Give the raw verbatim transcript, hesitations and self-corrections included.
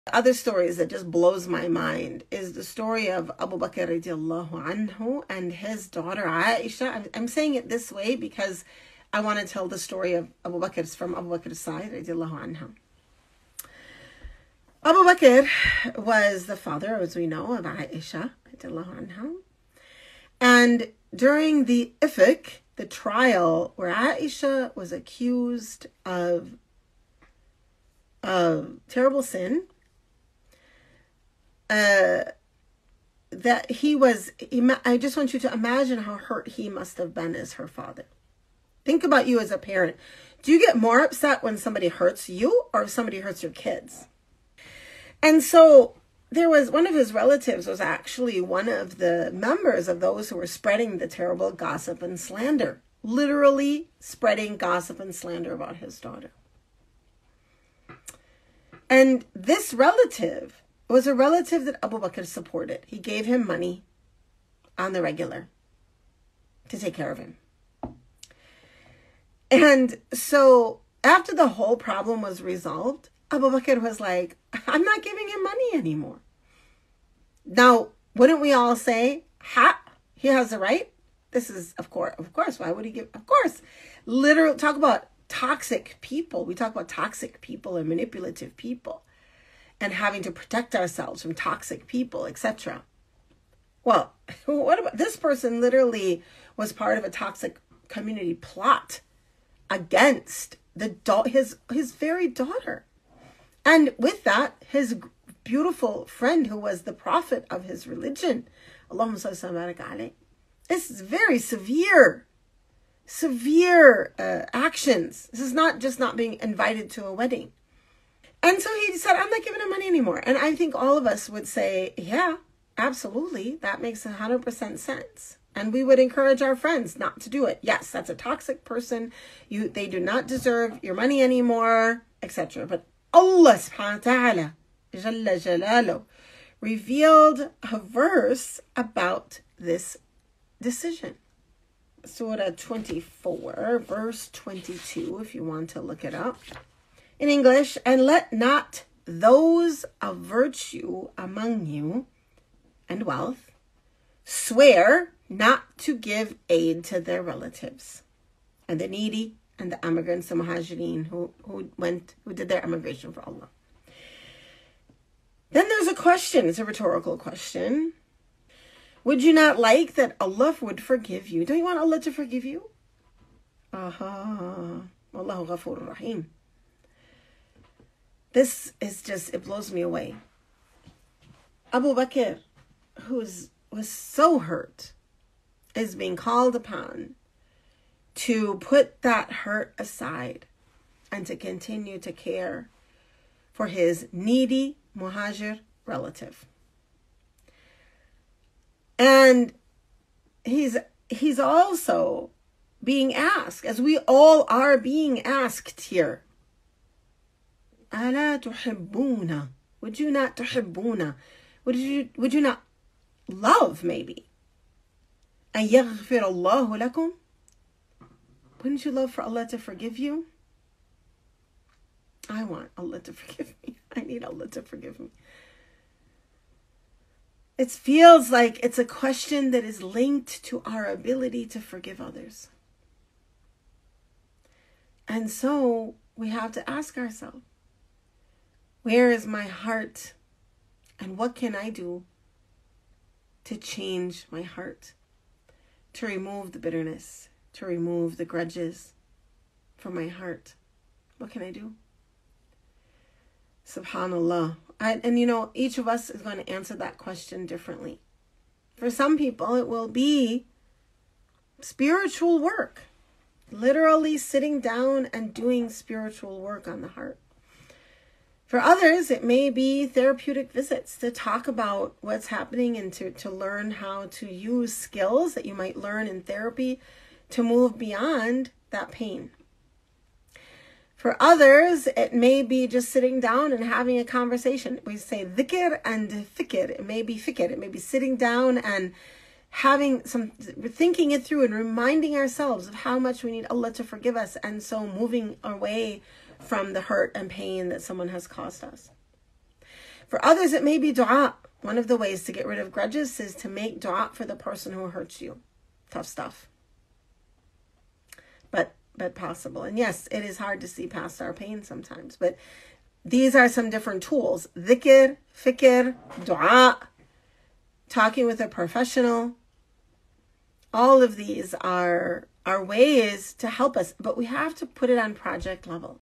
Other stories that just blows my mind is the story of Abu Bakr radiallahu anhu and his daughter Aisha. I'm, I'm saying it this way because I want to tell the story of Abu Bakr's from Abu Bakr's side radiallahu anhu. Abu Bakr was the father, as we know, of Aisha radiallahu anha. And during the ifk, the trial where Aisha was accused of, of terrible sin, Uh, that he was, I just want you to imagine how hurt he must have been as her father. Think about you as a parent. Do you get more upset when somebody hurts you or if somebody hurts your kids? And so there was, one of his relatives was actually one of the members of those who were spreading the terrible gossip and slander. Literally spreading gossip and slander about his daughter. And this relative was a relative that Abu Bakr supported. He gave him money on the regular to take care of him. And so after the whole problem was resolved, Abu Bakr was like, I'm not giving him money anymore. Now, wouldn't we all say, ha, he has the right? This is, of course, of course, why would he give? Of course. Literally, talk about toxic people. We talk about toxic people and manipulative people, and having to protect ourselves from toxic people, et cetera. Well, what about this person? Literally was part of a toxic community plot against the da- his his very daughter, and with that, his beautiful friend who was the prophet of his religion. Allahumma salli wa barik alayhi. This is very severe, severe uh, actions. This is not just not being invited to a wedding. And so he said, I'm not giving him money anymore. And I think all of us would say, yeah, absolutely. That makes one hundred percent sense. And we would encourage our friends not to do it. Yes, that's a toxic person. You, they do not deserve your money anymore, et cetera. But Allah subhanahu wa ta'ala, Jalla Jalaluh, revealed a verse about this decision. Surah twenty-four, verse twenty-two, if you want to look it up. In English, and let not those of virtue among you and wealth swear not to give aid to their relatives and the needy and the immigrants, the muhajirin who, who went, who did their immigration for Allah. Then there's a question, it's a rhetorical question. Would you not like that Allah would forgive you? Don't you want Allah to forgive you? Aha, Wallahu Ghafurur Rahim. This is just, it blows me away. Abu Bakr, who was so hurt, is being called upon to put that hurt aside and to continue to care for his needy muhajir relative. And he's he's also being asked, as we all are being asked here, ألا تحبون? Would you not تحبون? Would you would you not love maybe? أن يغفر الله لكم? Wouldn't you love for Allah to forgive you? I want Allah to forgive me. I need Allah to forgive me. It feels like it's a question that is linked to our ability to forgive others. And so we have to ask ourselves, where is my heart? And what can I do to change my heart? To remove the bitterness, to remove the grudges from my heart. What can I do? Subhanallah. I, and you know, each of us is going to answer that question differently. For some people, it will be spiritual work. Literally sitting down and doing spiritual work on the heart. For others, it may be therapeutic visits to talk about what's happening and to, to learn how to use skills that you might learn in therapy to move beyond that pain. For others, it may be just sitting down and having a conversation. We say dhikr and fikr. It may be fikr. It may be sitting down and having some, thinking it through and reminding ourselves of how much we need Allah to forgive us, and so moving away from the hurt and pain that someone has caused us. For others, it may be dua. One of the ways to get rid of grudges is to make dua for the person who hurts you. Tough stuff. But but possible. And yes, it is hard to see past our pain sometimes. But these are some different tools. Dhikr, fikr, dua, talking with a professional. All of these are, are ways to help us. But we have to put it on project level.